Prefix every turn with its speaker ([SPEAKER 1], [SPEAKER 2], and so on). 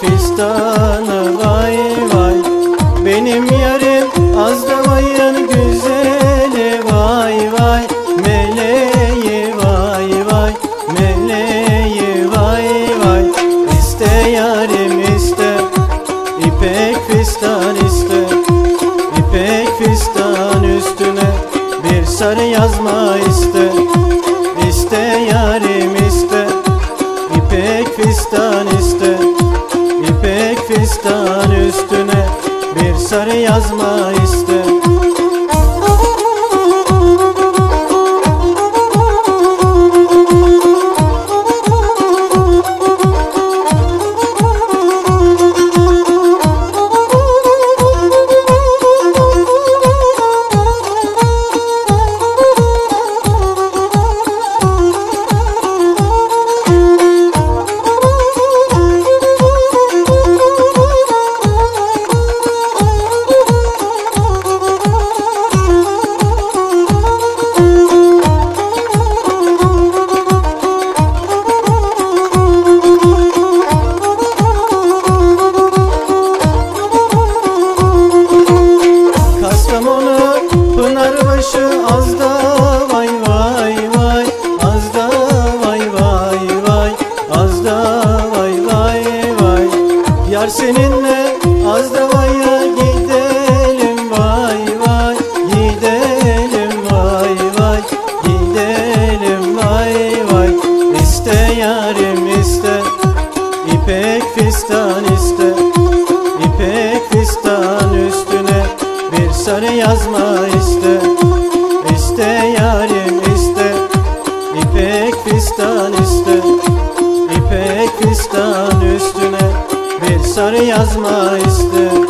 [SPEAKER 1] fistanı vay vay. Benim yarim Azdavay'ın güzeli vay vay. Meleği vay vay, meleği vay vay. İste yarim iste, İpek fistan iste. İpek fistan üstüne bir sarı yazma iste. İste yarim iste, İpek fistan iste. İpek fistan üstüne bir sarı yazma iste. Pınarbaşı Azdavay vay vay. Azdavay vay vay. Azdavay vay vay. Yar seninle Azdavay'a gidelim vay vay. Gidelim vay vay. Gidelim vay vay. İste yarim iste, İpek fistan iste. İpek fistan üstüne bir sarı yazma iste. İste yarim iste, İpek fistan iste. İpek fistan üstüne bir sarı yazma iste.